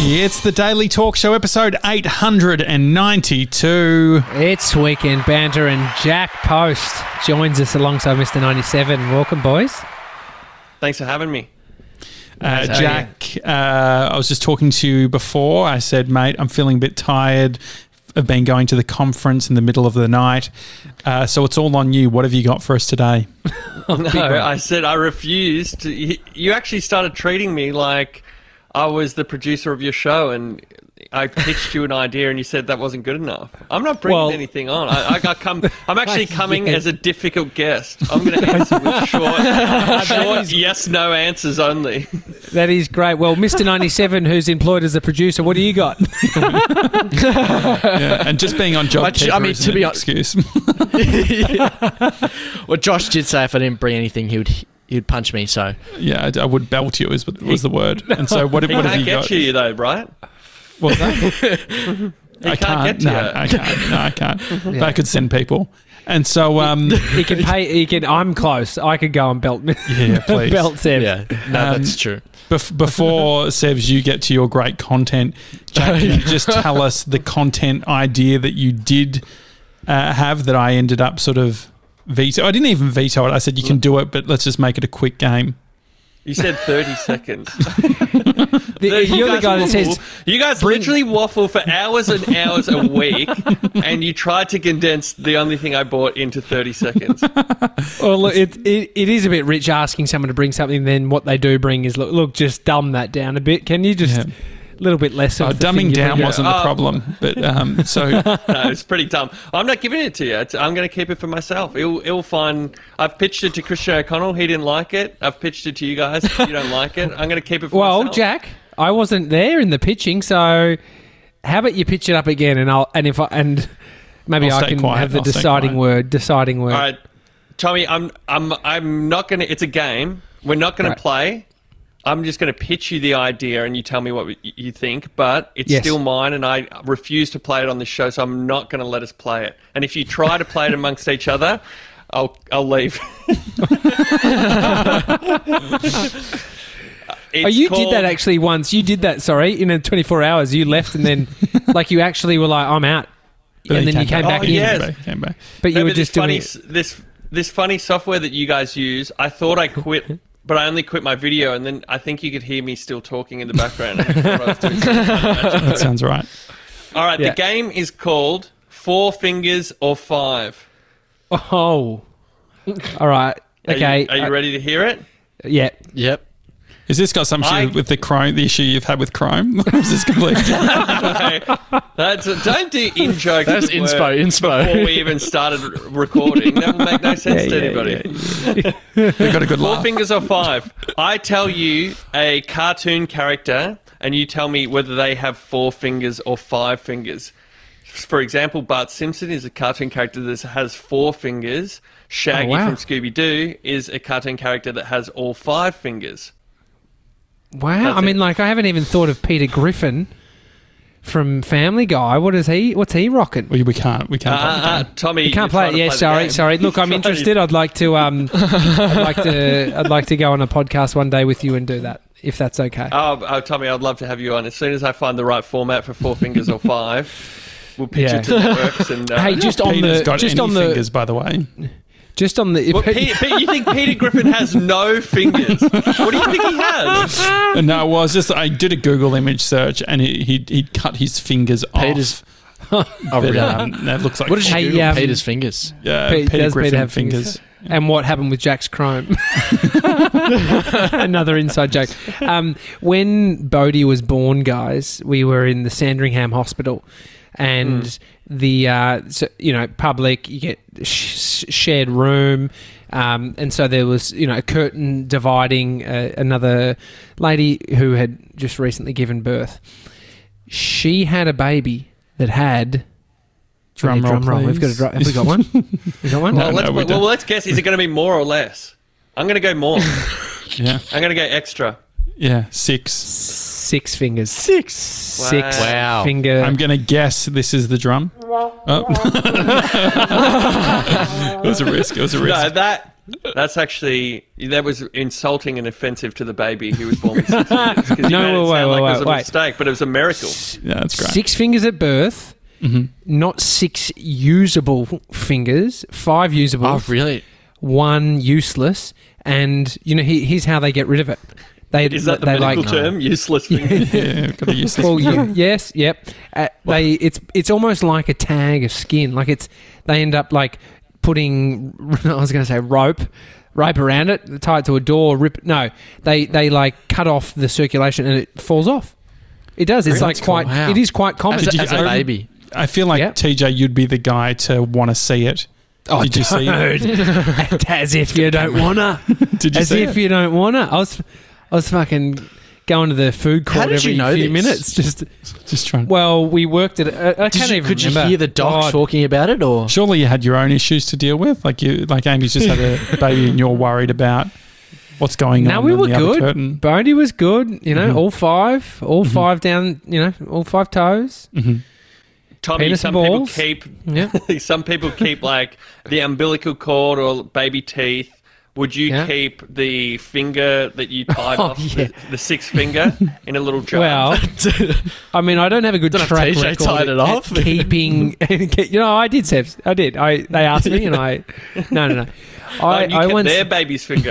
It's the Daily Talk Show, episode 892. It's Weekend Banter, and Jack Post joins us alongside Mr. 97. Welcome, boys. Thanks for having me. Jack, I was just talking to you before. I said, mate, I'm feeling a bit tired. I've been going to the conference in the middle of the night. So it's all on you. What have you got for us today? No, I said I refused. You actually started treating me like I was the producer of your show, and I pitched you an idea and you said that wasn't good enough. I'm not bringing anything on. I'm actually coming as a difficult guest. I'm going to answer with short yes, no answers only. That is great. Well, Mr. 97, who's employed as a producer, what do you got? And just being on job keeper isn't an excuse. Well, Josh did say if I didn't bring anything, he'd punch me. So yeah, I would belt you was the word. And so what have you got? He can't get you though, right? What's that? I can't. I can't. But I could send people. And so he can pay. I'm close. I could go and belt. Yeah, please. Belt Seb. yeah, no, that's true. Before Sebs, you get to your great content. Jack, can you just tell us the content idea that you did have that I ended up sort of veto? I didn't even veto it. I said you can do it, but let's just make it a quick game. You said 30 seconds. You're the guy that says... You guys literally waffle for hours and hours a week, and you tried to condense the only thing I bought into 30 seconds. Well, look, it is a bit rich asking someone to bring something, then what they do bring is, look, just dumb that down a bit. Can you just... a little bit less of dumbing down wasn't the problem, but so no, it's pretty dumb. I'm not giving it to you. I'm going to keep it for myself. It'll find. I've pitched it to Christian O'Connell. He didn't like it. I've pitched it to you guys. You don't like it. I'm going to keep it for myself. Well, Jack, I wasn't there in the pitching, so how about you pitch it up again, and maybe I can have the deciding word. All right, Tommy. I'm not going to. It's a game. We're not going to play. I'm just going to pitch you the idea and you tell me what you think, but it's still mine and I refuse to play it on this show, so I'm not going to let us play it. And if you try to play it amongst each other, I'll leave. You did that actually once. You did that, in 24 hours. You left and then, you actually were like, I'm out. But and then you came back in. Yes. But you were just doing this funny software that you guys use, I thought I quit... But I only quit my video, and then I think you could hear me still talking in the background. That sounds right. All right, the game is called 4 Fingers or 5. Oh. All right. Okay. Are you ready to hear it? Yeah. Yep. Has this got something to do with the issue you've had with Chrome? Or is this completely don't do in-joke. That's inspo. Before we even started recording. That will make no sense to anybody. We've got a good 4 laugh. Fingers or 5. I tell you a cartoon character, and you tell me whether they have 4 fingers or 5 fingers. For example, Bart Simpson is a cartoon character that has 4 fingers. Shaggy from Scooby-Doo is a cartoon character that has all 5 fingers. Wow. I haven't even thought of Peter Griffin from Family Guy. What's he rocking? We can't. Tommy, you can't play it. Yeah, sorry. Look, I'm interested. I'd like to go on a podcast one day with you and do that, if that's okay. Oh, Tommy, I'd love to have you on. As soon as I find the right format for 4 fingers or 5, we'll pitch it to the networks. And hey, Peter's got fingers, by the way. Just on the... you think Peter Griffin has no fingers? What do you think he has? No, well, I did a Google image search and he'd cut his fingers off. Oh, really? That looks like... What did you Google? Peter's fingers. Yeah, Peter Griffin have fingers. And what happened with Jack's Chrome? Another inside joke. When Bodhi was born, guys, we were in the Sandringham Hospital. And public, you get shared room, and so there was a curtain dividing another lady who had just recently given birth. She had a baby that had drum roll. We've got have we got one? We got one. Let's guess. Is it going to be more or less? I'm going to go more. Yeah, I'm going to go extra. Yeah, 6. 6 fingers. 6 Wow. finger. I'm going to guess this is the drum. Oh. It was a risk. No, That's actually that was insulting and offensive to the baby who was born with 6 fingers. 'Cause you No, made it sound like it was a wait. mistake, but it was a miracle. Yeah, that's great. 6 fingers at birth, not 6 usable fingers, 5 usable, Oh, really? 1 useless, and here's how they get rid of it. Is that the medical term? Useless fingers. Yeah, got a useless Well, finger. yes, yep. It's almost like a tag of skin. Like they end up like putting, I was going to say rope around it, tie it to a door, rip. No, they like cut off the circulation and it falls off. It does. It's like quite. Wow. It is quite common. As a baby. I feel like, Yep. TJ, you'd be the guy to want to see it. Oh, Did you see it? As if you don't wanna. Did you As see if it? you don't wanna. I was fucking going to the food court How did every you know few this? minutes. Just trying. Well, we worked at. I can't even Could you remember. hear the doc God. talking about it, or Surely you had your own issues to deal with. Like Amy's just had a baby, and you're worried about what's going No, on. we in were the other good. curtain. Bodie was good. All 5 down. All 5 toes. Tommy, Penis some and people balls. keep Yeah. some people keep like the umbilical cord or baby teeth. Would you Yeah. keep the finger that you tied Oh, off, yeah. the 6th finger, in a little jar? Well, I mean, I don't have a good Don't have track TJ record tied it at off. keeping. I did, Sebs. I did. They asked me, and I. No. You I kept once. their baby's finger.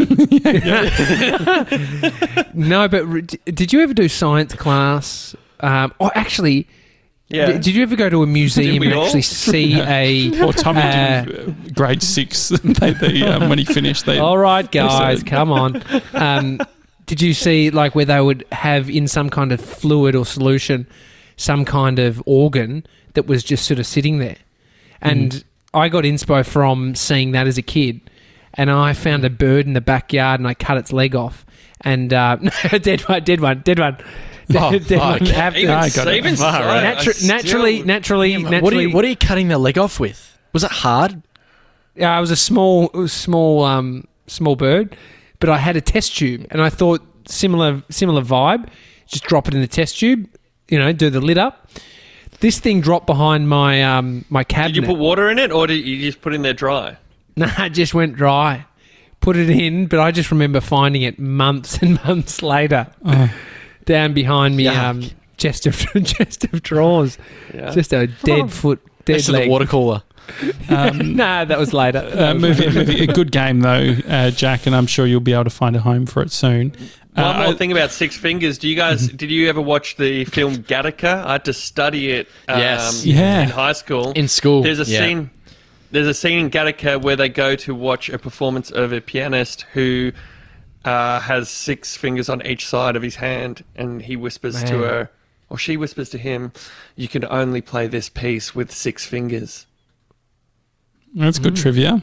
No, but did you ever do science class? Actually, Yeah. did you ever go to a museum we and all? actually see a? Or Tommy did grade 6. When he finished, they. All right, guys, said- come on. Did you see like where they would have in some kind of fluid or solution some kind of organ that was just sort of sitting there? And I got inspo from seeing that as a kid. And I found a bird in the backyard and I cut its leg off. And dead one. Dead one. Dead one. After- Even, I got it. even so, Right. I still- naturally. what are you cutting the leg off with? Was it hard? Yeah, it was a small bird, but I had a test tube, and I thought similar vibe. Just drop it in the test tube, do the lid up. This thing dropped behind my my cabinet. Did you put water in it, or did you just put it in there dry? Nah, it just went dry. Put it in, but I just remember finding it months and months later, down behind me Yuck. chest of drawers. Yeah. Just a dead foot, dead Next to leg. the water cooler. Nah, that was later. Movie, a good game though, Jack, and I'm sure you'll be able to find a home for it soon. One more thing about 6 fingers. Do you guys? Did you ever watch the film Gattaca? I had to study it. Yes. Yeah. In high school. In school. There's a yeah. scene. There's a scene in Gattaca where they go to watch a performance of a pianist who has 6 fingers on each side of his hand, and he whispers to Man. her, or she whispers to him, "You can only play this piece with 6 fingers." That's good trivia.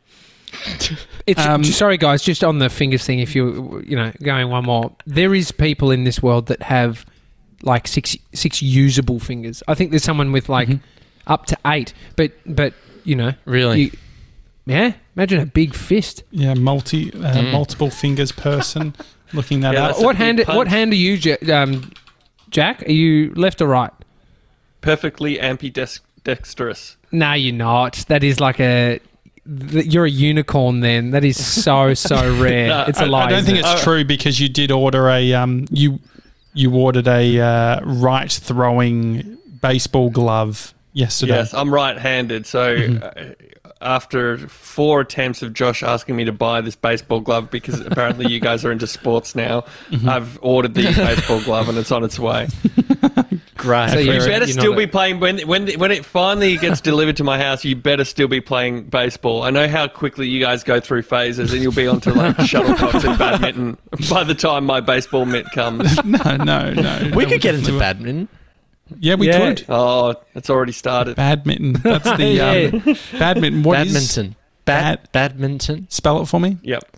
It's sorry, guys. Just on the fingers thing, if you going one more, there is people in this world that have like six usable fingers. I think there's someone with like up to 8, but Really? yeah. Imagine a big fist. Yeah, multiple fingers person. Looking that Yeah, up. that's a What big hand? What punch. hand are you, Jack? Are you left or right? Perfectly ambidextrous. No, you're not. That is like you're a unicorn. Then that is so rare. No, It's a lie. I don't isn't think it? it's true because you did order a you ordered a right throwing baseball glove yesterday. Yes, I'm right-handed, so after 4 attempts of Josh asking me to buy this baseball glove because apparently you guys are into sports now, I've ordered the baseball glove and it's on its way. Great. So You you're- better you're still not be playing when it finally gets delivered to my house. You better still be playing baseball. I know how quickly you guys go through phases, and you'll be onto like shuttlecocks and badminton by the time my baseball mitt comes. No. We could get into badminton. Yeah, we Yeah. could. Oh, it's already started. Badminton. That's the Yeah. badminton. What is- Badminton. Badminton. Spell it for me. Yep.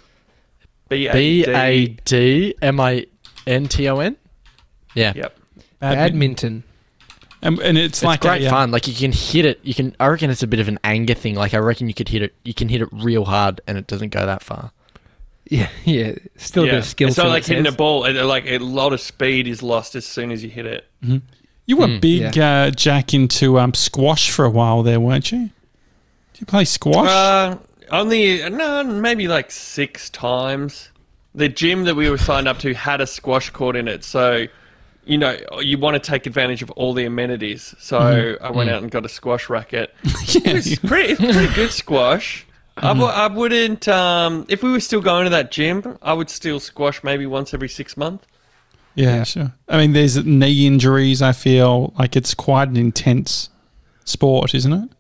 Badminton. Yeah. Yep. Badminton. And it's It's like great a, fun. Like you can hit it. I reckon it's a bit of an anger thing. Like I reckon you could hit it. You can hit it real hard, and it doesn't go that far. Yeah. Still a bit of skill. It's not to like it, hitting a says. ball. Like a lot of speed is lost as soon as you hit it. You were big, Jack, into squash for a while there, weren't you? Did you play squash? maybe like 6 times. The gym that we were signed up to had a squash court in it, so you know you want to take advantage of all the amenities. So I went out and got a squash racket. It's pretty good squash. I wouldn't. If we were still going to that gym, I would still squash maybe once every 6 months. Yeah, sure. I mean, there's knee injuries. I feel like it's quite an intense sport, isn't it?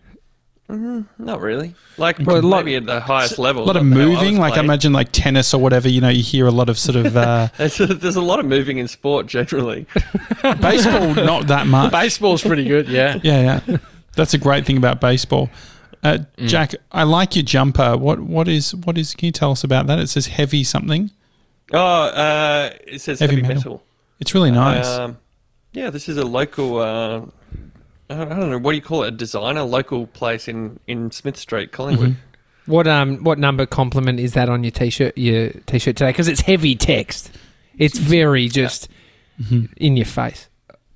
Not really. Like maybe at the highest level. A lot of moving. Like I imagine like tennis or whatever, you know, you hear a lot of sort of... There's a lot of moving in sport generally. Baseball, not that much. Baseball's pretty good, yeah. Yeah. That's a great thing about baseball. Jack, I like your jumper. What is? Can you tell us about that? It says heavy something. Oh, it says heavy metal. It's really nice. Yeah, this is a local... I don't know, what do you call it? A designer, local place in Smith Street, Collingwood. What number compliment is that on your t-shirt? Your t-shirt today, because it's heavy text. It's very just in your face.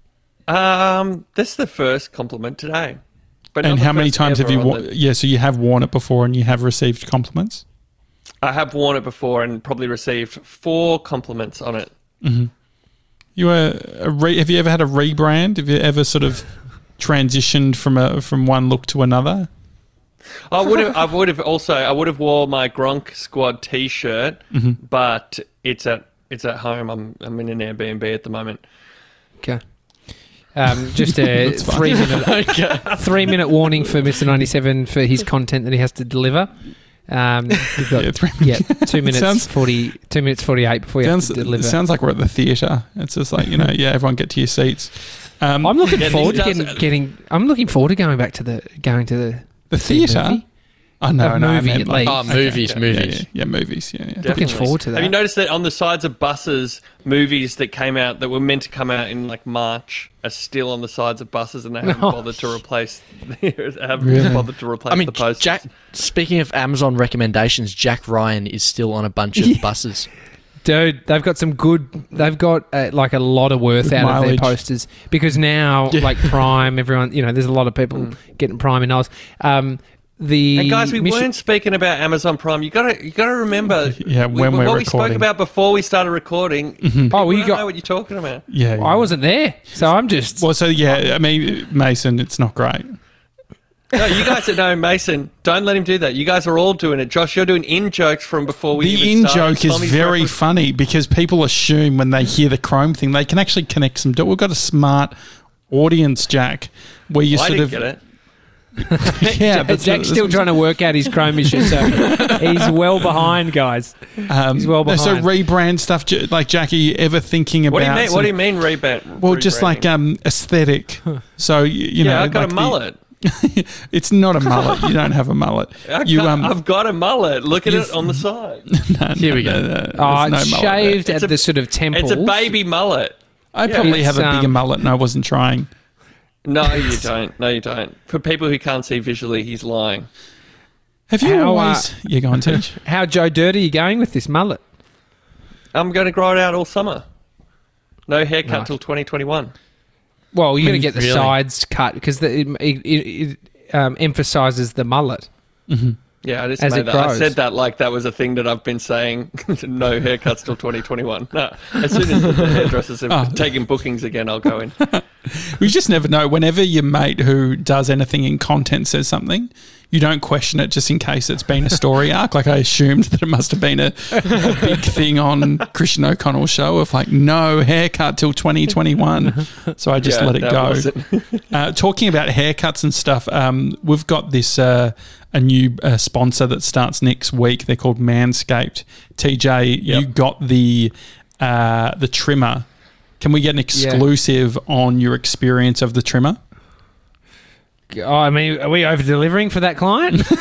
That's the first compliment today. But and how many times have you worn? Yeah, so you have worn it before, and you have received compliments. I have worn it before, and probably received 4 compliments on it. Mm-hmm. Have you ever had a rebrand? Have you ever sort of transitioned from one look to another? I would have wore my Gronk Squad T-shirt, but it's at home. I'm in an Airbnb at the moment. Okay. Just a 3-minute warning for Mr. 97 for his content that he has to deliver. We've got 2 minutes 2 minutes 48 before you have to deliver. It sounds like we're at the theatre. It's just like, everyone get to your seats. I'm looking forward to I'm looking forward to going back to the theatre. Oh no, movie I meant at least. Movies. Yeah, Looking forward to that. Have you noticed that on the sides of buses, movies that came out that were meant to come out in like March are still on the sides of buses, and they haven't bothered to replace. The posters. Jack. Speaking of Amazon recommendations, Jack Ryan is still on a bunch of buses. Dude, they've got some good... They've got like a lot of worth out of their posters, because now, like Prime, everyone... there's a lot of people getting Prime in Oz. And guys, we weren't speaking about Amazon Prime. You gotta remember when we're what we recording. spoke about before we started recording. Oh, you know what you're talking about. Yeah. I wasn't there, so I'm just... Well, so I mean, Mason, it's not great. No, you guys know Mason. Don't let him do that. You guys are all doing it. Josh, you're doing in-jokes from before we The even started. in-joke is very funny because people assume when they hear the Chrome thing, they can actually connect some dots. We've got a smart audience, Jack, where you I didn't get it. Yeah, Jack's still trying to work out his Chrome issue, so he's well behind, guys. He's well behind. So rebrand stuff, like Jack, are you ever thinking about... What do you mean rebrand? Well, just like aesthetic. So, I got a mullet. It's not a mullet. You don't have a mullet. I've got a mullet. Look at it on the side. Here we go. It's shaved at the sort of temples. It's a baby mullet. I probably have a bigger mullet, and I wasn't trying. No, you don't. No, you don't. For people who can't see visually, he's lying. Have you always... You're going to teach. How Joe Dirty are you going with this mullet? I'm going to grow it out all summer. No haircut till 2021. Well, you're going to get the sides cut because it emphasises the mullet. Mm-hmm. Yeah, I just made that. I said that like that was a thing that I've been saying. No haircuts till 2021. No, as soon as the hairdressers are taking bookings again, I'll go in. We just never know. Whenever your mate who does anything in content says something, you don't question it just in case it's been a story arc. Like I assumed that it must have been a big thing on Christian O'Connell's show of like, no haircut till 2021. So I just let it go. Talking about haircuts and stuff, we've got this a new sponsor that starts next week. They're called Manscaped. TJ, you got the trimmer. Can we get an exclusive on your experience of the trimmer? Oh, I mean, are we over-delivering for that client? Is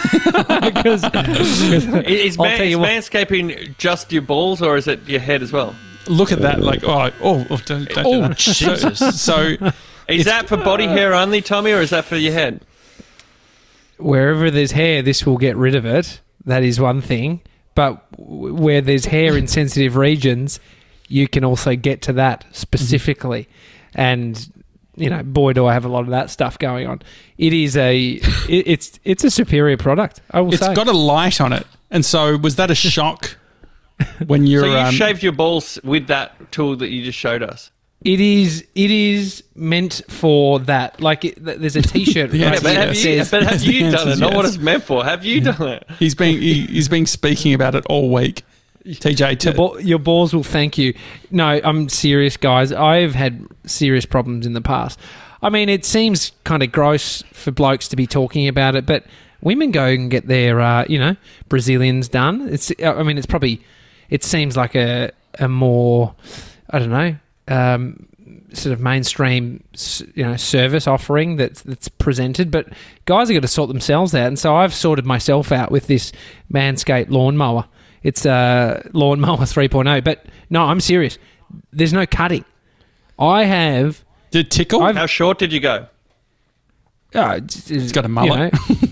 manscaping just your balls or is it your head as well? Look at that. Like, don't do that. Jesus. So is that for body hair only, Tommy, or is that for your head? Wherever there's hair, this will get rid of it. That is one thing. But where there's hair in sensitive regions, you can also get to that specifically. And boy, do I have a lot of that stuff going on. It is it's a superior product, I will say. It's got a light on it. And so was that a shock when you're... So you shaved your balls with that tool that you just showed us? It is meant for that. Like, there's a T-shirt Yeah, right but here have that you- says... But have The you done answer's it? Not what yes. it's meant for. Have you done it? He's been speaking about it all week. TJ, Your balls will thank you. No, I'm serious, guys. I've had serious problems in the past. I mean, it seems kind of gross for blokes to be talking about it, but women go and get their, Brazilians done. It's probably... It seems like a more, I don't know, sort of mainstream, service offering that's presented. But guys are going to sort themselves out, and so I've sorted myself out with this Manscaped lawnmower. It's a lawnmower 3.0. But no, I'm serious. There's no cutting. I have... Did it tickle? How short did you go? It's got a mullet.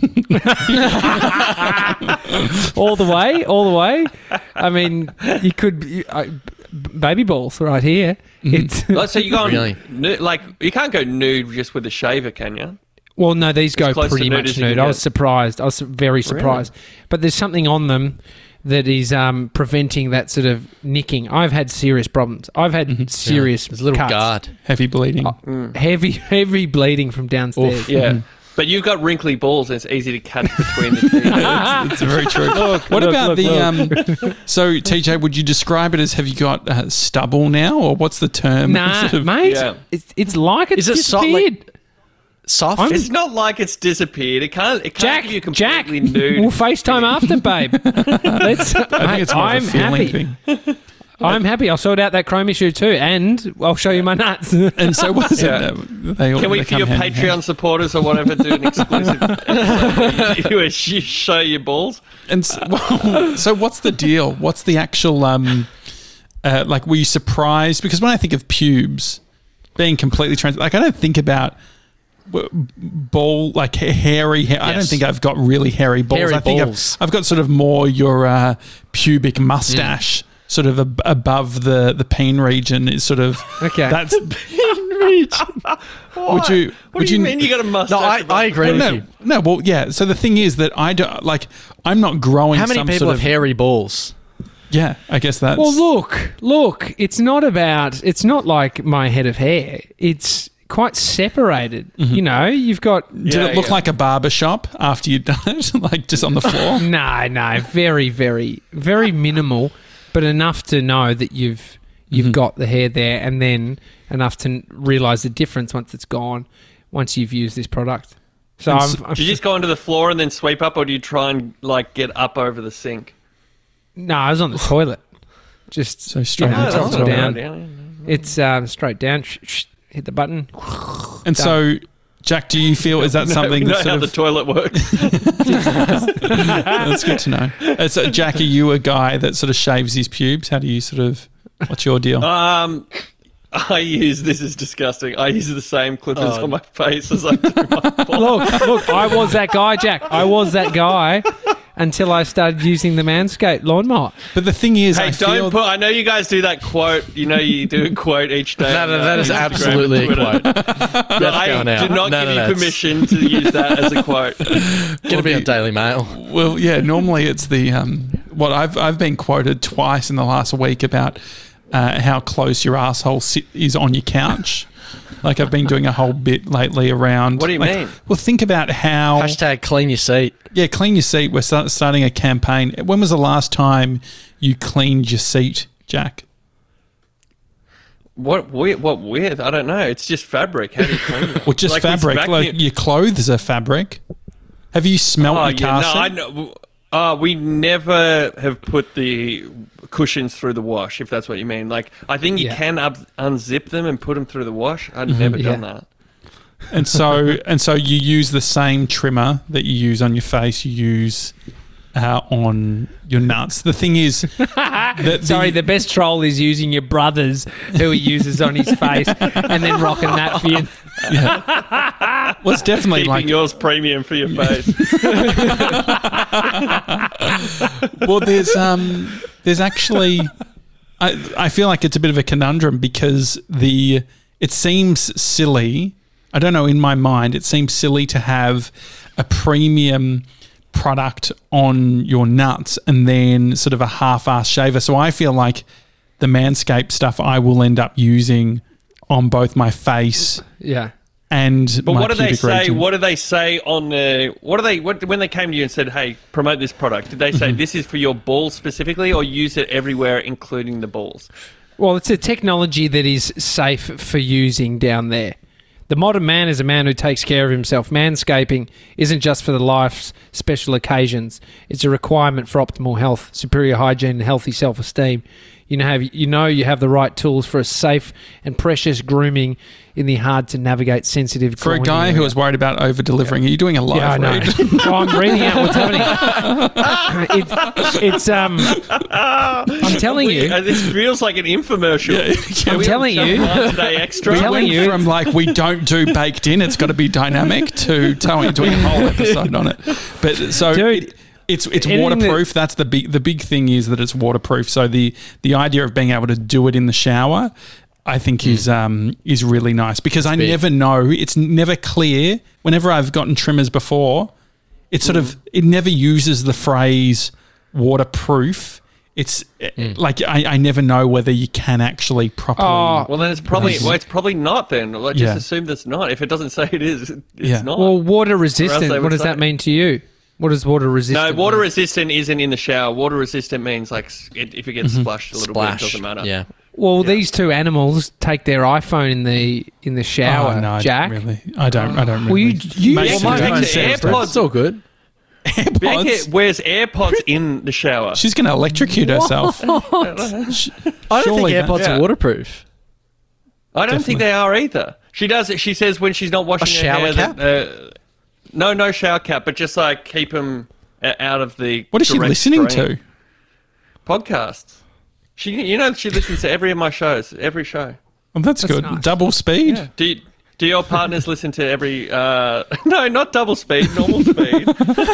All the way. I mean, you could... baby balls right here. It's So you go Really? nude, like you can't go nude just with a shaver, can you? Well, no, these go close to pretty nude much as you can nude. I get. was surprised. I was very surprised. But there's something on them that is preventing that sort of nicking. I've had serious problems. I've had serious There's a little cuts. guard. Heavy bleeding. Heavy bleeding from downstairs. Yeah. But you've got wrinkly balls and it's easy to catch between the teeth. It's very true. What about so TJ, would you describe it as, have you got stubble now, or what's the term? Nah, Sort of- mate. Yeah. It's like it's Is it so- disappeared. Soft? It's not like it's disappeared. It can't Jack, give you Jack, completely nude. we'll FaceTime after, babe. I think it's more I'm of a feeling happy. thing. I'm happy. I'll sort out that chrome issue too, and I'll show you my nuts. And so was Yeah. it? They all Can we, they for your come hand in hand. Patreon supporters or whatever, do an exclusive you show your balls? And so what's the deal? What's the actual were you surprised? Because when I think of pubes being completely I don't think about ball, like hairy hair. I don't Yes. think I've got really hairy balls. Hairy I think balls. I've got sort of more your pubic mustache sort of above the peen region is sort of Okay. that's What you do you mean you got a mustache? No, I agree with you. no, well, yeah. So the thing is that I don't I'm not growing. How many some people sort have of, hairy balls? Yeah, I guess that's. Well, look. It's not like my head of hair. It's quite separated. You know, you've got. Did it look like a barber shop after you'd done it, like just on the floor? No, very, very, very minimal, but enough to know that you've got the hair there, and then enough to realise the difference once it's gone, once you've used this product. So I'm Do you just go onto the floor and then sweep up, or do you try and get up over the sink? no, I was on the toilet. Just So straight you know, up top to to the down. down. It's straight down. Hit the button. And so, Jack, do you feel is that something we know that how sort the of? toilet works. That's good to know. So, Jack, are you a guy that sort of shaves his pubes? How do you sort of? What's your deal? I use, this is disgusting, I use the same clippers on my face as I do my balls. Look, I was that guy, Jack. I was that guy until I started using the Manscaped lawnmower. But the thing is, Hey, I feel don't put. I know you guys do that quote. You know, you do a quote each day. No, that is Instagram absolutely a and Twitter. quote. I going out. did not No, give no, you no, permission to use that as a quote. Gonna be on Daily Mail. well, yeah. Normally, it's the what I've been quoted twice in the last week about how close your asshole is on your couch. Like I've been doing a whole bit lately around. What do you mean? Well, think about how. Hashtag clean your seat. Yeah, clean your seat. We're starting a campaign. When was the last time you cleaned your seat, Jack? What with? I don't know. It's just fabric. How do you clean it? Well, just Like, we fabric. vacuum- Like your clothes are fabric. Have you smelt your car seat? I know. We never have put the cushions through the wash, if that's what you mean. Like, I think you Yeah. can unzip them and put them through the wash. I've never done that. And so you use the same trimmer that you use on your face. You use on your nuts. The thing is, that Sorry, the best troll is using your brother's, who he uses on his face, and then rocking that for you. well, it's definitely Keeping like. yours premium for your face. Well, there's actually. I feel like it's a bit of a conundrum because it seems silly. I don't know, in my mind, it seems silly to have a premium product on your nuts and then sort of a half-ass shaver. So I feel like the Manscaped stuff I will end up using on both my face Yeah. and But my what do they pubic say? region. What do they say on the? When they came to you and said, "Hey, promote this product"? Did they say this is for your balls specifically, or use it everywhere, including the balls? Well, it's a technology that is safe for using down there. The modern man is a man who takes care of himself. Manscaping isn't just for the life's special occasions. It's a requirement for optimal health, superior hygiene, and healthy self-esteem. You have the right tools for a safe and precious grooming in the hard-to-navigate sensitive For a groin guy who area. was worried about over-delivering, are you doing a live Yeah, I know. read? Oh, I'm reading out what's happening. I'm telling you. This feels like an infomercial. I'm telling you. Today extra. We telling went you. from like we don't do baked in, it's got to be dynamic, to doing a whole episode on it. But so Dude, it's anything waterproof. That's the big thing is that it's waterproof. So the idea of being able to do it in the shower, I think is really nice, because I big. never know. It's never clear. Whenever I've gotten trimmers before, it's sort of it never uses the phrase waterproof. It's like I never know whether you can actually properly. Oh, Well, then it's probably not. Then just Yeah. assume that's not. If it doesn't say it is, it's Yeah. not. well, water Or else resistant. they What would does say that it. mean to you? What does water resistant No, water mean? resistant isn't in the shower. Water resistant means like if it gets splashed a little bit, it doesn't matter. Yeah. Well, these two animals take their iPhone in the shower, Oh, no, Jack. I don't really. Well, you Make well, sure my you take don't the say it. AirPods. It's all good. Beckett wears AirPods in the shower. She's going to electrocute herself. I don't Surely think AirPods that- are waterproof. I don't think they are either. She does it. She says when she's not washing her shower hair. cap? No shower cap, but just like keep them out of the. What is she direct listening stream. to? Podcasts. She listens to every of my shows, every show. Well, that's good. nice. Double speed. Do your partners listen to every? No, not double speed, normal speed.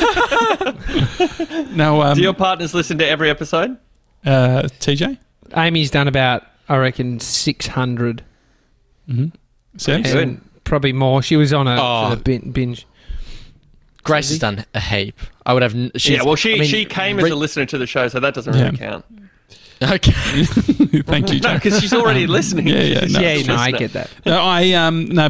No, Do your partners listen to every episode? TJ? Amy's done about, I reckon, 600. Sebs? Good. And probably more. She was on a Oh. sort of binge. Grace has done a heap. I would have. She came as a listener to the show, so that doesn't really count. Okay. Thank you, No, Jack. because she's already listening. Yeah, no. Yeah, no, I get that. No,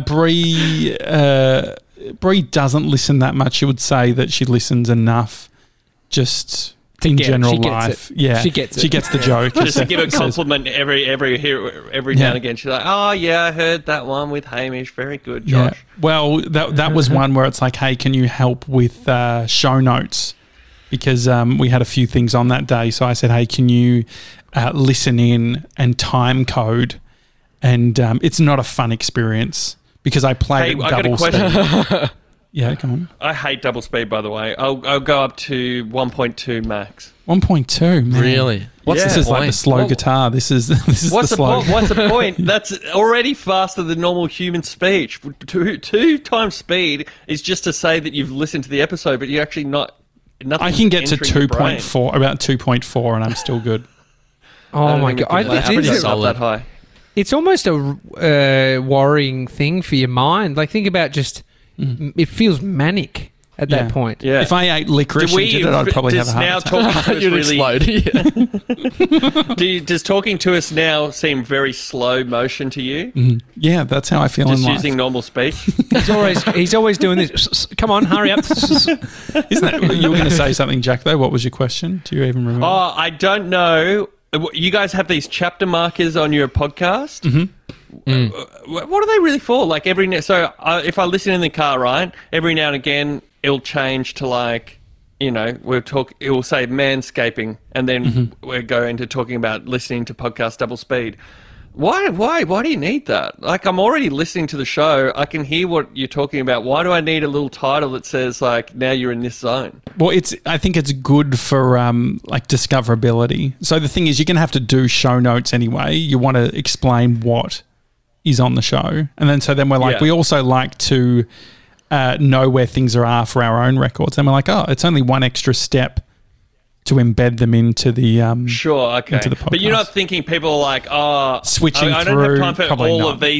Bree doesn't listen that much. She would say that she listens enough just in get it. general She gets life. it. Yeah. She gets it. She gets the joke. Just to give a Says- compliment every now and again. She's like, "Oh yeah, I heard that one with Hamish. Very good, Yeah. Josh." Well, that was one where it's like, hey, can you help with show notes? Because we had a few things on that day. So I said, hey, can you listen in and time code? And it's not a fun experience because I played Hey, it I got a double question. speed. Yeah, come on. I hate double speed, by the way. I'll go up to 1.2 max. 1.2, man. Really? What's This the is like the slow Well, guitar. This is What's the the slow. point? What's the point? That's already faster than normal human speech. Two times speed is just to say that you've listened to the episode, but you're actually not. Nothing. I can get to entering your brain. 2.4, about 2.4, and I'm still good. Oh I don't my think god! we can I get think that it's, solid. that high. it's almost a worrying thing for your mind. Like, think about just it feels manic at Yeah. that point. Yeah. If I ate licorice and did it, I'd probably have a heart now attack. talking to us You'd really, explode. does talking to us now seem very slow motion to you? Yeah, that's how I feel Just in life. using normal speech? He's always doing this. Come on, hurry up! Isn't that, you were going to say something, Jack, though? What was your question? Do you even remember? Oh, I don't know. You guys have these chapter markers on your podcast. What are they really for? Like if I listen in the car, right, every now and again it'll change to like, it will say manscaping, and then we'll go into talking about listening to podcast double speed. Why do you need that? Like, I'm already listening to the show. I can hear what you're talking about. Why do I need a little title that says like, now you're in this zone? Well, I think it's good for like discoverability. So the thing is, you're going to have to do show notes anyway. You want to explain what is on the show, and then we're like, Yeah. we also like to know where things are for our own records. And we're like, oh, it's only one extra step to embed them into the Sure, okay. into the But you're podcast. not thinking people are like, oh, Switching I don't through, have time for probably all not. of these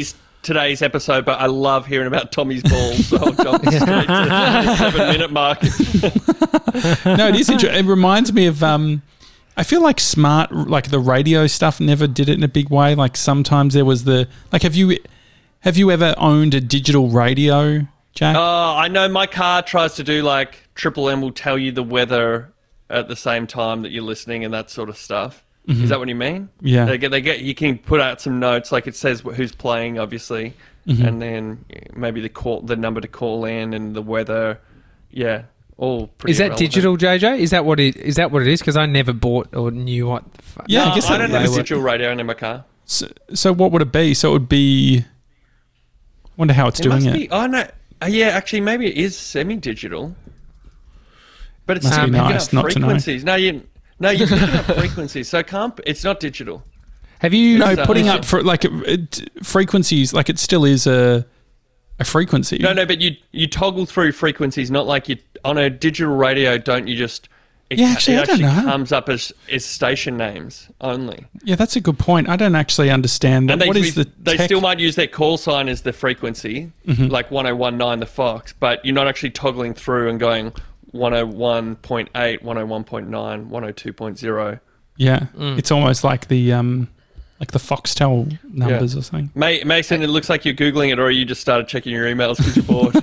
today's episode, but I love hearing about Tommy's balls, so I'll jump straight to the 7-minute mark. No, it is interesting. It reminds me of. I feel like the radio stuff never did it in a big way. Like sometimes there was have you ever owned a digital radio, Jack? Oh, I know my car tries to do like Triple M will tell you the weather at the same time that you're listening and that sort of stuff. Is that what you mean? Yeah. They get. You can put out some notes, like it says who's playing, obviously, and then maybe the number to call in and the weather. Yeah, all pretty Is that relevant. digital, JJ? Is that what it is? Because I never bought or knew what. The fuck. Yeah, I guess I don't have a were. digital radio in my car. So what would it be? So it would be. Wonder how it's doing it. Oh no, yeah, actually, maybe it is semi-digital, but it's Must still be picking nice up not to know. frequencies. No, you're picking up frequencies, so it's not digital. Have you? No, It's, putting uh, up for frequencies, like it still is a frequency. No, but you toggle through frequencies, not like you on a digital radio. Don't you just? It actually, I don't know. comes up as station names only. Yeah, that's a good point. I don't actually understand that. And What is the they tech? still might use their call sign as the frequency, like 1019 the Fox, but you're not actually toggling through and going 101.8, 101.9, 102.0. Yeah, it's almost like the Foxtel numbers or something. Mason, it looks like you're Googling it, or you just started checking your emails because you're bored.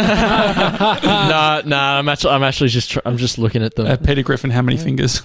No, I'm actually just I'm just looking at them. Peter Griffin, how many fingers?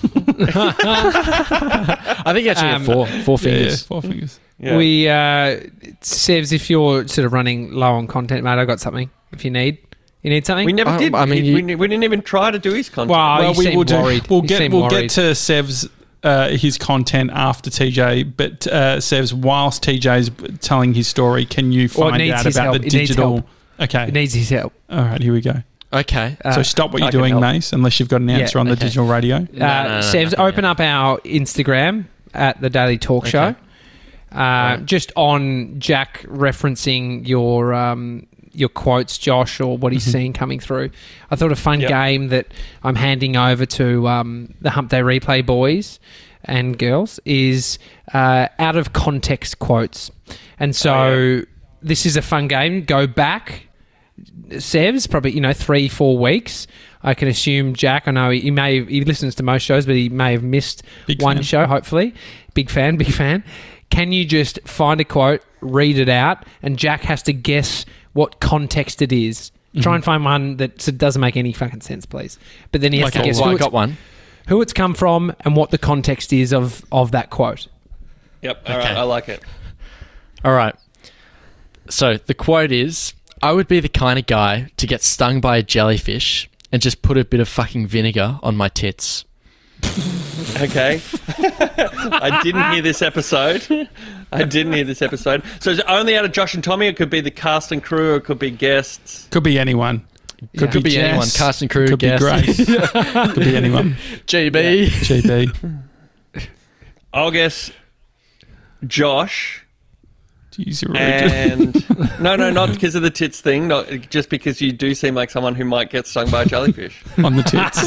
I think you actually have four fingers. Yeah, 4 fingers. Yeah. We Sevs, if you're sort of running low on content, mate, I got something. If you need something. We never did. I mean, we didn't even try to do his content. Well, you seem worried. We'll You get seem we'll worried. get to Sev's his content after TJ, but Sev's whilst TJ's telling his story, can you Well, it find needs out his about help. the It needs digital? help. Okay, It needs his help. all right, here we go. Okay. So stop what I you're can doing, help. Mace, unless you've got an answer on the okay. digital radio. No, Sevs, open up our Instagram at the Daily Talk Show. Just on Jack referencing your quotes, Josh, or what he's seeing coming through. I thought a fun game that I'm handing over to the Hump Day Replay boys and girls is out of context quotes. And so this is a fun game. Go back, Sevs, probably 3-4 weeks. I can assume Jack, I know he listens to most shows, but he may have missed one fan. show, hopefully. Big fan. Can you just find a quote, read it out, and Jack has to guess what context it is? Try and find one that doesn't make any fucking sense, please. But then he has to guess I got one. who it's come from and what the context is of that quote. Yep. All right. I like it. All right. So the quote is, I would be the kind of guy to get stung by a jellyfish and just put a bit of fucking vinegar on my tits. Okay. I didn't hear this episode. So it's only out of Josh and Tommy. It could be the cast and crew, or it could be guests. Could be anyone. Could be anyone. Jess, Cast and crew, could guest. be Grace. Could be anyone. GB. GB. I'll guess Josh. Jeez, you're rude. And no, not because of the tits thing. Not just because you do seem like someone who might get stung by a jellyfish. On the tits.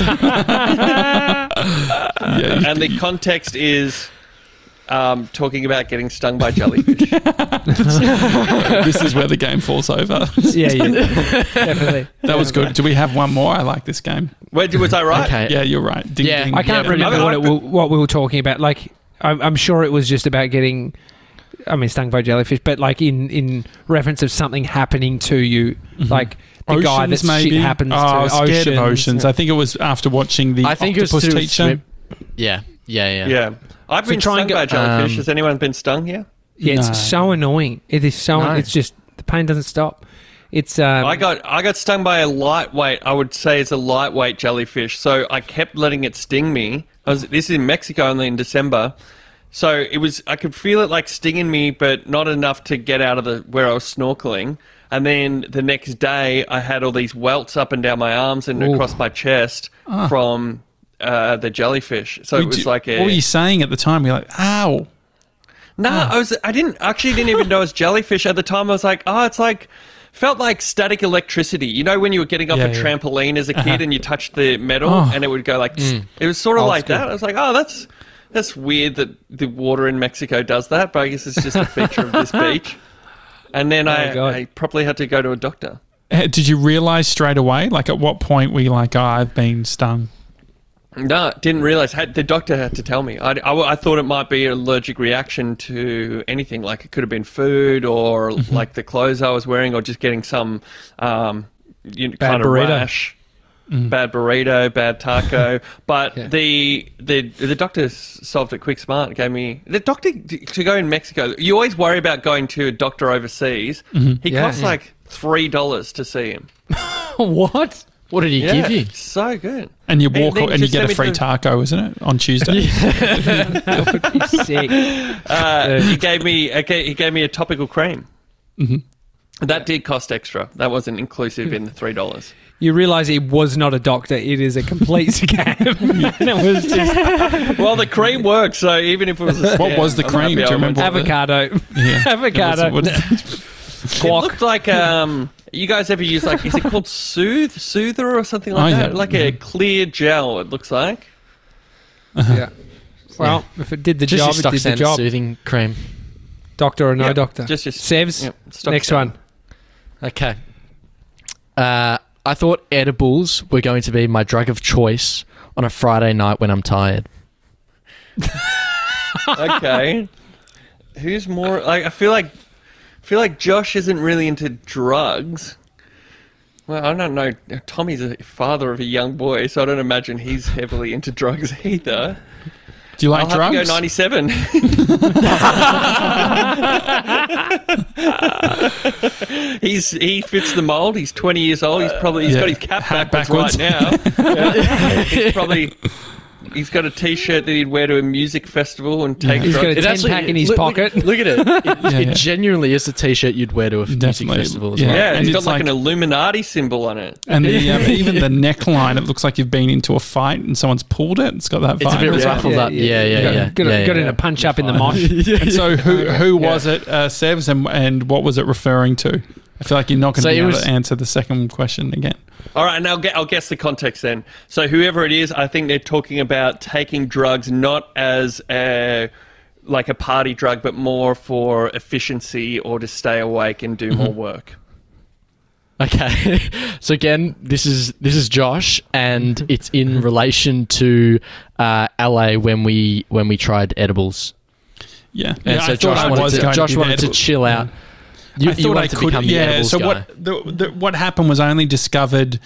Yeah, And the context is talking about getting stung by jellyfish. this is where the game falls over. Yeah, definitely. That was good. Do we have one more? I like this game. Wait, was I right? Okay. Yeah, you're right. Ding, Yeah. ding. I can't Yeah. remember what we were talking about. Like, I'm sure it was just about getting, stung by jellyfish, but like in reference of something happening to you, like the guy that maybe. shit happens to. I was scared of oceans. Yeah. I think it was after watching the I think it was Octopus to Teacher. swim. Yeah. Yeah. I've So been try stung and by a jellyfish. um, Has anyone been stung here? Yeah, it's No. so annoying. It is so. No. It's just the pain doesn't stop. It's. I got stung by a lightweight. I would say it's a lightweight jellyfish. So I kept letting it sting me. This is in Mexico, only in December. So it was. I could feel it like stinging me, but not enough to get out of where I was snorkeling. And then the next day, I had all these welts up and down my arms and across my chest from the jellyfish. So it was like a. What were you saying at the time? You're like, ow. No, I didn't even know it was jellyfish at the time. I was like, it's like, felt like static electricity. You know when you were getting off a trampoline as a kid and you touched the metal and it would go like, it was sort of like that. I was like, that's weird that the water in Mexico does that, but I guess it's just a feature of this beach. and then God. I probably had to go to a doctor. Did you realise straight away? Like, at what point were you like, I've been stung? No, didn't realise. The doctor had to tell me. I thought it might be an allergic reaction to anything. Like, it could have been food or like the clothes I was wearing or just getting some kind of burrito. rash. Bad burrito, bad taco. But the doctor solved it quick smart. Gave me... The doctor, to go in Mexico, you always worry about going to a doctor overseas. He costs like $3 to see him. What? What did he give you? So good. And you walk then and you just get send a me free to- taco, isn't it, on Tuesday? That would be sick. He gave me a topical cream. That did cost extra. That wasn't inclusive in the $3. You realise it was not a doctor. It is a complete scam. And it was just Well, the cream worked, so even if it was a What scam, was the I'm cream? happy Do you I went. remember? avocado. Yeah. Avocado. It looked like you guys ever use like, is it called Soother or something like Oh, that? yeah. Like a clear gel, it looks like. Yeah. Well, if it did the Just job, your it stock did the standard job. soothing cream. Doctor or no Yep, doctor? just your- Sevs, yep, stock next standard. one. Okay. I thought edibles were going to be my drug of choice on a Friday night when I'm tired. Okay. Who's more? I feel like Josh isn't really into drugs. Well, I don't know. Tommy's a father of a young boy, so I don't imagine he's heavily into drugs either. Do you like I'll have drugs? to go 97. He fits the mold. He's 20 years old. He's got his cap Hat backwards right now. Yeah. He's got a T-shirt that he'd wear to a music festival and take He's got a drugs. 10 pack in his look, pocket. Look at it. It yeah. genuinely is a T-shirt you'd wear to a music Definitely. festival as Yeah. well. Yeah, And he's got it's like an like- Illuminati symbol on it. And even the neckline, it looks like you've been into a fight and someone's pulled it. It's got that vibe. It's a bit Yeah. ruffled up. Yeah. Got in a punch up in the mosh. And so who was it, Sevs, and what was it referring to? I feel like you're not going to So be it able was- to answer the second question again. All right, and I'll guess the context then. So whoever it is, I think they're talking about taking drugs not as like a party drug, but more for efficiency or to stay awake and do more work. Okay. So again, this is Josh, and it's in relation to LA when we tried edibles. Yeah. And Yeah, so I thought I was going Josh to wanted to edible. chill out. I thought I could. become the Yeah. edibles So guy. what happened was I only discovered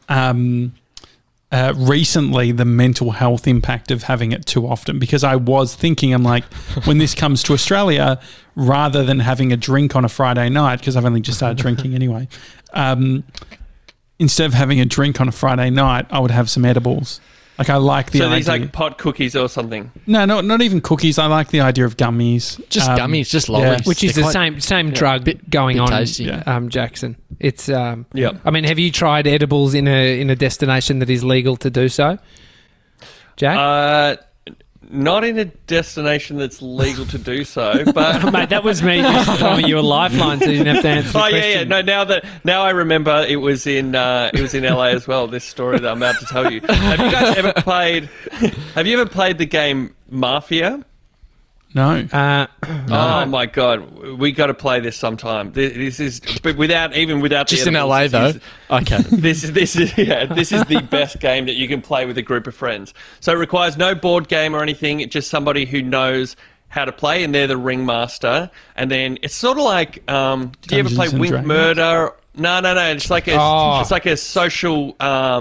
recently the mental health impact of having it too often, because I was thinking, I'm like, when this comes to Australia, rather than having a drink on a Friday night, because I've only just started drinking anyway, instead of having a drink on a Friday night, I would have some edibles. Like, I like the So idea. these like pot cookies or something. No, not even cookies. I like the idea of gummies. Just gummies, just lollies. Which is They're the quite- same drug going bit on, tasty. Yeah. Jackson. It's Yep. I mean, have you tried edibles in a destination that is legal to do so, Jack? Not in a destination that's legal to do so, but Mate, that was me just throwing you a lifeline so you didn't have to answer the oh question. yeah. No, now I remember it was in LA as well. This story that I'm about to tell you. Have you guys ever played? Have you ever played the game Mafia? No. Oh my god, we got to play this sometime. This is, but without the Just in edibles, LA this though. is- Okay. This is the best game that you can play with a group of friends. So it requires no board game or anything. It's just somebody who knows how to play, and they're the ringmaster. And then it's sort of like, do you ever Dungeons play and Wink Dragons? Murder? No. It's like a social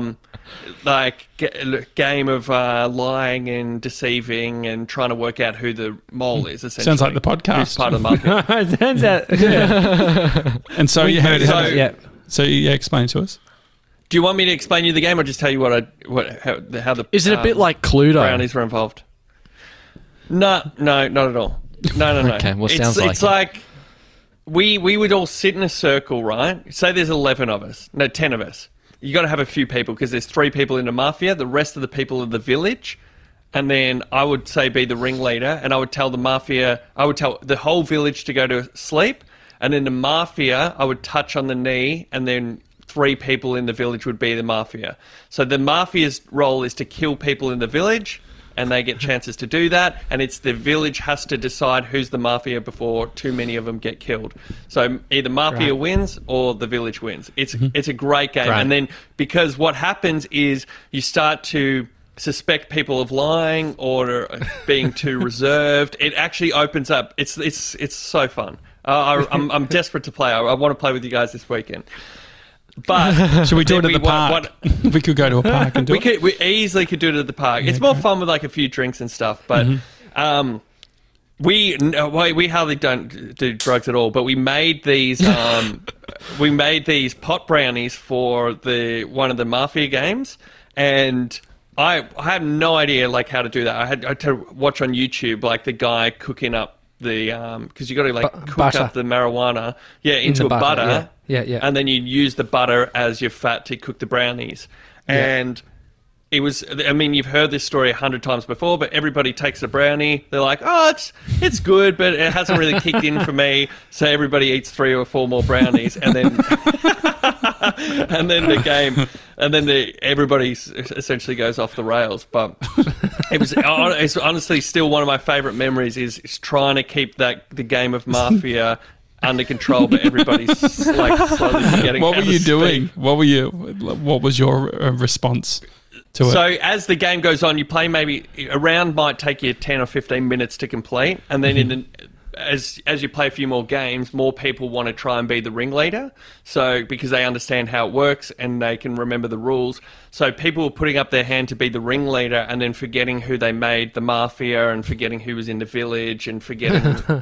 game of lying and deceiving and trying to work out who the mole is. Essentially, Sounds like the podcast. Who's part of the mafia. It turns out, yeah. And so you had So- yeah. So yeah, explain it to us. Do you want me to explain you the game, or just tell you how the? Is it a bit like Cluedo? brownies were involved? No, not at all. No. Okay, well, sounds like it's it. like we would all sit in a circle, right? Say there's 11 of us, no, 10 of us. You got to have a few people because there's 3 people in the mafia. The rest of the people are the village, and then I would say be the ringleader, and I would tell the mafia. I would tell the whole village to go to sleep, and then the mafia, I would touch on the knee, and then 3 people in the village would be the mafia. So the mafia's role is to kill people in the village, and they get chances to do that, and it's the village has to decide who's the mafia before too many of them get killed. So either mafia wins or the village wins. It's a great game. Right. And then because what happens is you start to suspect people of lying or being too reserved. It actually opens up. It's so fun. I'm desperate to play. I want to play with you guys this weekend. But should we do it at the park? We could go to a park and do it. We easily could do it at the park. It's more fun with like a few drinks and stuff. But we hardly don't do drugs at all. But we made these pot brownies for one of the mafia games, and I have no idea like how to do that. I had to watch on YouTube like the guy cooking up the because you got to like cook butter. up the marijuana into a butter. Yeah. And then you use the butter as your fat to cook the brownies. And it was, I mean, you've heard this story 100 times before, but everybody takes a brownie. They're like, oh, it's good, but it hasn't really kicked in for me. So everybody eats 3 or 4 more brownies. And then everybody essentially goes off the rails. But it's honestly still one of my favorite memories is trying to keep the game of Mafia under control, but everybody's like slowly forgetting. What were you doing? What was your response to it? So as the game goes on, you play maybe a round might take you 10 or 15 minutes to complete, and then as you play a few more games, more people want to try and be the ringleader. So because they understand how it works and they can remember the rules. So people were putting up their hand to be the ringleader and then forgetting who they made the mafia and forgetting who was in the village and forgetting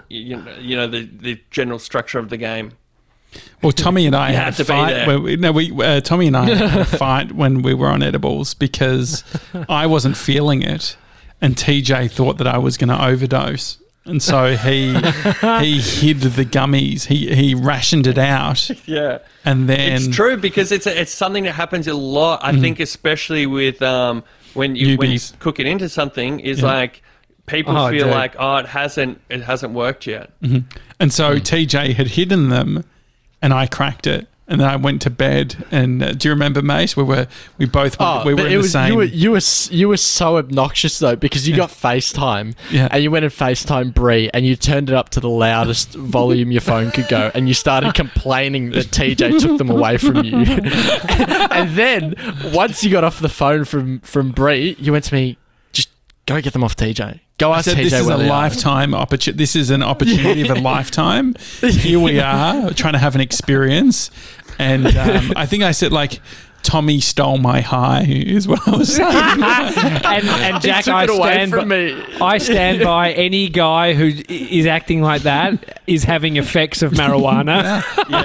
the general structure of the game. Well, Tommy and I had a fight. Tommy and I had a fight when we were on edibles because I wasn't feeling it, and TJ thought that I was going to overdose. And so he hid the gummies. He rationed it out. Yeah, and then it's true because it's something that happens a lot. I think especially with when you cook it into something is like people feel like it hasn't worked yet. And so TJ had hidden them, and I cracked it. And then I went to bed. And do you remember, mate? We were in the same. You were so obnoxious though because you got FaceTime and you went and FaceTime Bree and you turned it up to the loudest volume your phone could go and you started complaining that TJ took them away from you. And then once you got off the phone from Bree, you went to me, just go get them off TJ. Go ask TJ. This is a lifetime opportunity. This is an opportunity of a lifetime. Here we are trying to have an experience, and I think I said like Tommy stole my high is what I was saying. and Jack, I stand by any guy who is acting like that is having effects of marijuana.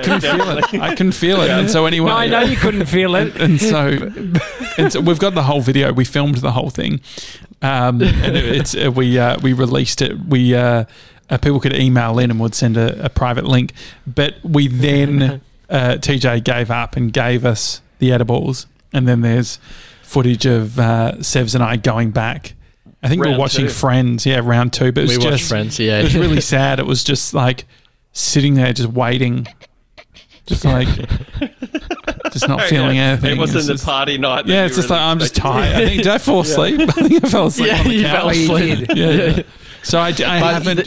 I can feel it. And so anyway, no, I know you couldn't feel it. And so we've got the whole video. We filmed the whole thing. And we released it. People could email in and would send a private link. But we then TJ gave up and gave us the edibles, and then there's footage of Sevs and I going back. I think we were watching Friends, round 2. But we watched Friends, It was really sad. It was just like sitting there, just waiting, just like. Just not feeling anything. It wasn't the party night. Yeah, it's just like I'm just tired. I think did I fall asleep? I think I fell asleep on the couch. Fell asleep. Yeah. So I haven't.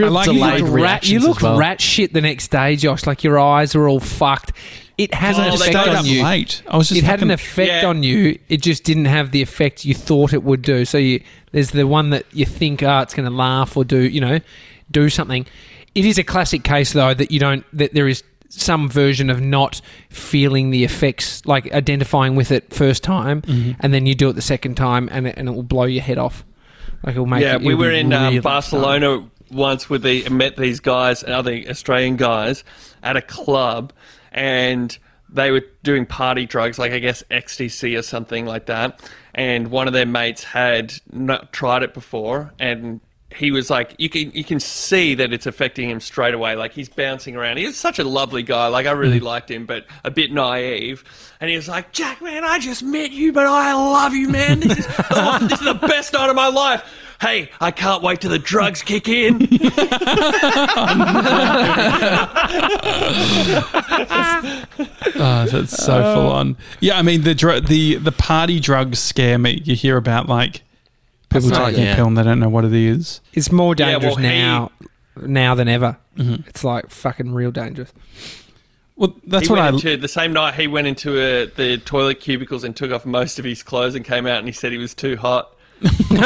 You look rat shit the next day, Josh. Like your eyes are all fucked. It has an effect on you. Late. I was just. It had an effect on you. It just didn't have the effect you thought it would do. So there's the one that you think, it's going to laugh or do something. It is a classic case though that there is some version of not feeling the effects, like identifying with it first time, and then you do it the second time, and it will blow your head off. Like it'll make. Yeah, we were in Barcelona once met these guys, other Australian guys, at a club, and they were doing party drugs, like I guess ecstasy or something like that. And one of their mates had not tried it before, and he was like, you can see that it's affecting him straight away. Like he's bouncing around. He's such a lovely guy. Like I really liked him, but a bit naive. And he was like, Jack, man, I just met you, but I love you, man. This is the best night of my life. Hey, I can't wait till the drugs kick in. That's so full on. Yeah, I mean the party drugs scare me. You hear about like People taking a pill and they don't know what it is. It's more dangerous now than ever. Mm-hmm. It's like fucking real dangerous. Well, that's the same night he went into the toilet cubicles and took off most of his clothes and came out and he said he was too hot. Well,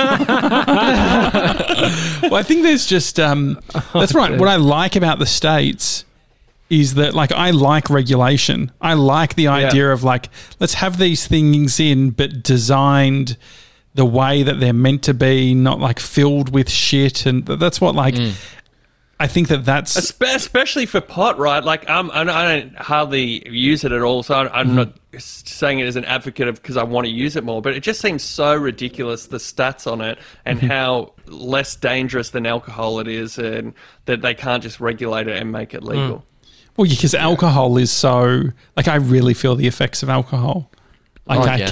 I think there's just that's right. What I like about the States is that, like, I like regulation. I like the idea of, like, let's have these things in, but designed the way that they're meant to be, not like filled with shit. And that's what, like, I think that's especially for pot, right? Like, I don't hardly use it at all, so I'm not saying it as an advocate of because I want to use it more. But it just seems so ridiculous, the stats on it, and how less dangerous than alcohol it is, and that they can't just regulate it and make it legal. Well, because alcohol is so, like, I really feel the effects of alcohol. Like,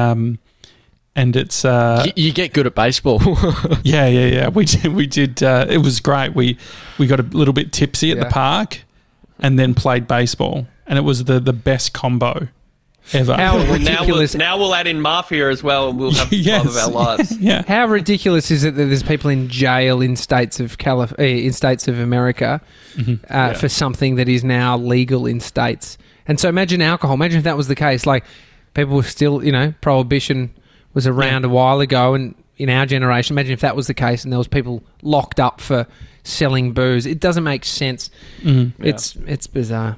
and it's you get good at baseball. Yeah. We did. It was great. We got a little bit tipsy at the park, and then played baseball, and it was the best combo ever. How ridiculous! Now we'll add in mafia as well, and we'll have the love of our lives. Yeah. How ridiculous is it that there's people in jail in states of America for something that is now legal in states? And so imagine alcohol. Imagine if that was the case. Like, people were still, prohibition was around a while ago, and in our generation, imagine if that was the case and there was people locked up for selling booze. It doesn't make sense. It's bizarre.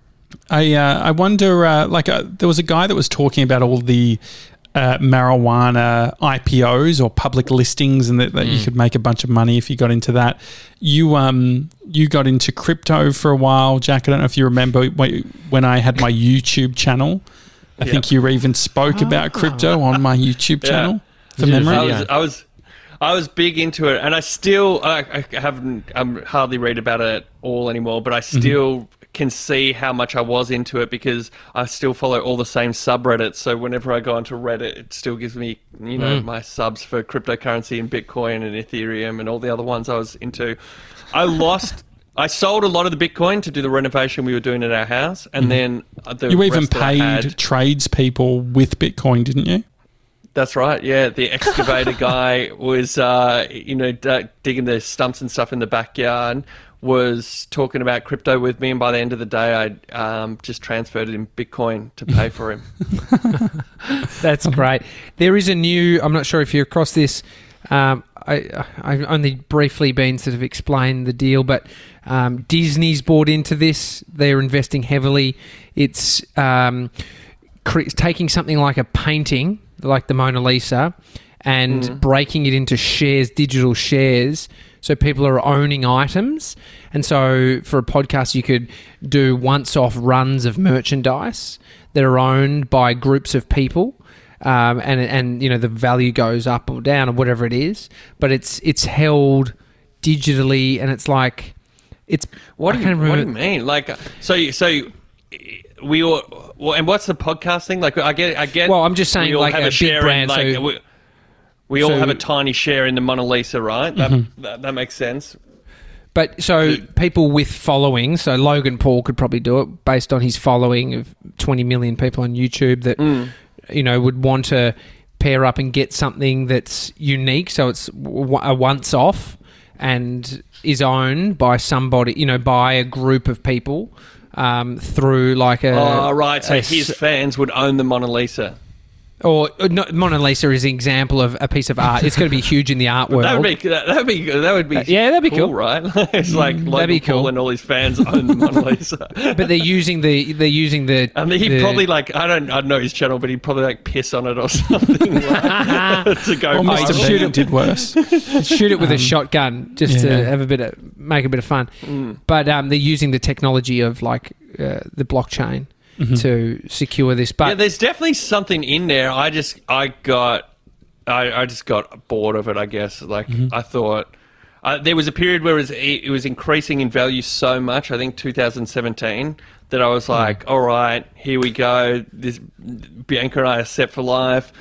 I wonder, there was a guy that was talking about all the marijuana IPOs or public listings, and that you could make a bunch of money if you got into that. You got into crypto for a while, Jack. I don't know if you remember when I had my YouTube channel. I think you even spoke about crypto on my YouTube channel. For memory, I was big into it, and I still I hardly read about it all anymore, but I still can see how much I was into it because I still follow all the same subreddits. So whenever I go onto Reddit, it still gives me my subs for cryptocurrency and Bitcoin and Ethereum and all the other ones I was into. I sold a lot of the Bitcoin to do the renovation we were doing at our house, and then you even paid tradespeople with Bitcoin, didn't you? That's right. Yeah, the excavator guy was, digging the stumps and stuff in the backyard, was talking about crypto with me, and by the end of the day, I just transferred it in Bitcoin to pay for him. That's great. There is a new. I'm not sure if you're across this. I've only briefly been sort of explained the deal, but Disney's bought into this. They're investing heavily. It's taking something like a painting, like the Mona Lisa, and breaking it into shares, digital shares, so people are owning items. And so for a podcast, you could do once-off runs of merchandise that are owned by groups of people. And the value goes up or down or whatever it is, but it's held digitally, and it's like what do you mean? Like we all and what's the podcast thing? Like I get. Well, I'm just saying, like a big brand. We all have a tiny share in the Mona Lisa, right? That makes sense. But so people with following, so Logan Paul could probably do it based on his following of 20 million people on YouTube that. Would want to pair up and get something that's unique, so it's a once-off and is owned by somebody, by a group of people through like a... Oh, right, so his fans would own the Mona Lisa. Or Mona Lisa is an example of a piece of art. It's going to be huge in the art world. That would be that'd be cool, right? It's like Logan Paul and all his fans own the Mona Lisa. But they're using the. I mean, he'd probably I don't know his channel, but he'd probably piss on it or something to go. Or Mr. Bean did worse. Shoot it with a shotgun just to have make a bit of fun. But they're using the technology of the blockchain. To secure this, but there's definitely something in there. I just got bored of it. I guess I thought there was a period where it was increasing in value so much. I think 2017 that I was like, all right, here we go. This Bianca and I are set for life.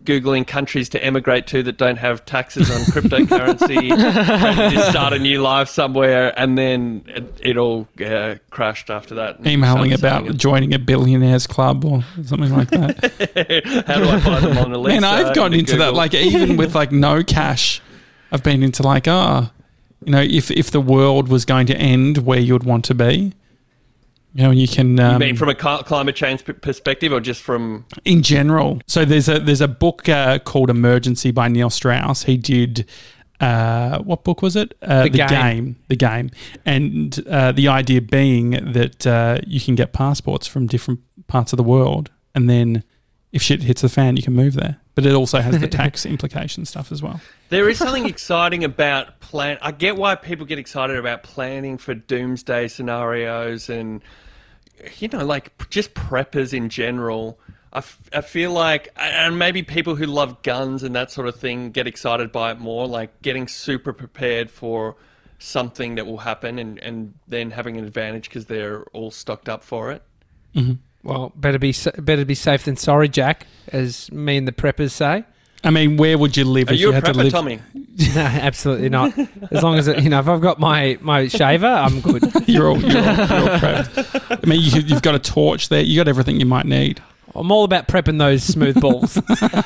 Googling countries to emigrate to that don't have taxes on cryptocurrency, and just start a new life somewhere, and then it all crashed after that. Emailing about joining a billionaires club or something like that. How do I buy the Mona Lisa? Man, I've gotten into that. Like, even with like no cash, I've been into like, if the world was going to end, where you would want to be. And you can. You mean from a climate change perspective, or just from in general? So there's a book called Emergency by Neil Strauss. He did what book was it? The Game, and the idea being that you can get passports from different parts of the world, and then if shit hits the fan, you can move there. But it also has the tax implication stuff as well. There is something exciting about plan. I get why people get excited about planning for doomsday scenarios and, like just preppers in general. I feel like, and maybe people who love guns and that sort of thing get excited by it more, like getting super prepared for something that will happen and then having an advantage because they're all stocked up for it. Mm-hmm. Well, better be safe than sorry, Jack, as me and the preppers say. I mean, where would you live if you had prepper, to live? Tommy? No, absolutely not. As long as if I've got my shaver, I'm good. You're all prepped. I mean, you've got a torch there. You got everything you might need. I'm all about prepping those smooth balls.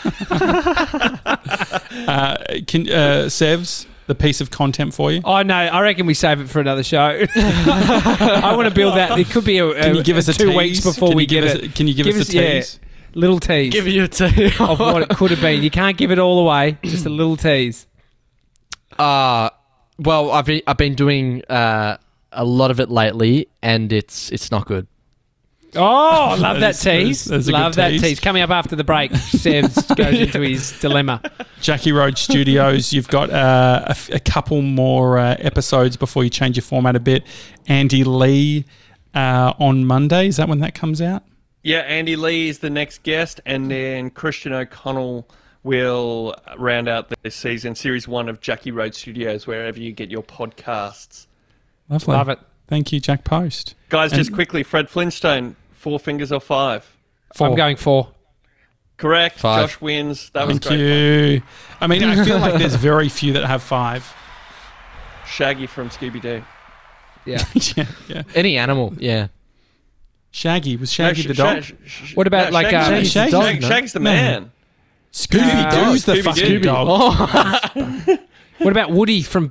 Sevs, the piece of content for you? Oh, no, I reckon we save it for another show. I want to build that. It could be Can you give us a 2 tease? weeks before we get it. Can you give us a tease? Yeah, little tease. Give you a tease of what it could have been. You can't give it all away. Just a little tease. Well, I've been doing a lot of it lately, and it's not good. Oh, love that tease. Love that tease. Coming up after the break, Sevs goes into his dilemma. Jackie Road Studios, you've got a couple more episodes before you change your format a bit. Andy Lee on Monday. Is that when that comes out? Yeah, Andy Lee is the next guest, and then Christian O'Connell will round out this season, Series 1 of Jackie Road Studios, wherever you get your podcasts. Lovely. Love it. Thank you, Jack Post. Guys, just quickly, Fred Flintstone, 4 fingers or 5? 4. I'm going 4. Correct. 5. Josh wins. That was Thank great. you. I mean, I feel like there's very few that have 5. Shaggy from Scooby-Doo. Yeah. yeah. Any animal, yeah. Shaggy. Was Shaggy the dog? What about Shaggy's Shaggy's the man. Scooby-Doo's the fucking dog. Oh. What about Woody from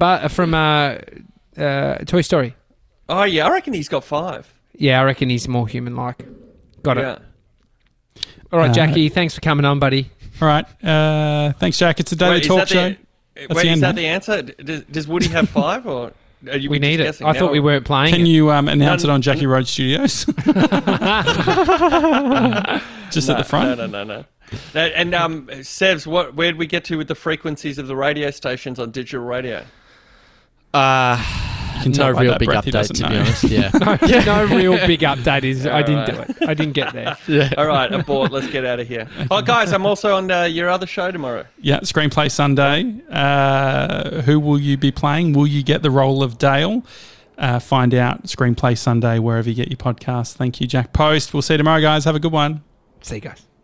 Toy Story? Oh, yeah, I reckon he's got 5. Yeah, I reckon he's more human-like. Got it. All right, Jackie, thanks for coming on, buddy. All right. Thanks, Jack. It's a daily talk show. Is that the answer? Does Woody have 5 or... We need it. I thought we weren't playing. Can you announce it on Jackie Road Studios? Just at the front? No. And Sevs, where'd we get to with the frequencies of the radio stations on digital radio? No real big update, to be honest. Yeah. No real big update is. I didn't do it. I didn't get there. Yeah. All right, abort. Let's get out of here. Oh, guys, I'm also on your other show tomorrow. Yeah, Screenplay Sunday. Who will you be playing? Will you get the role of Dale? Find out Screenplay Sunday wherever you get your podcasts. Thank you, Jack Post. We'll see you tomorrow, guys. Have a good one. See you guys.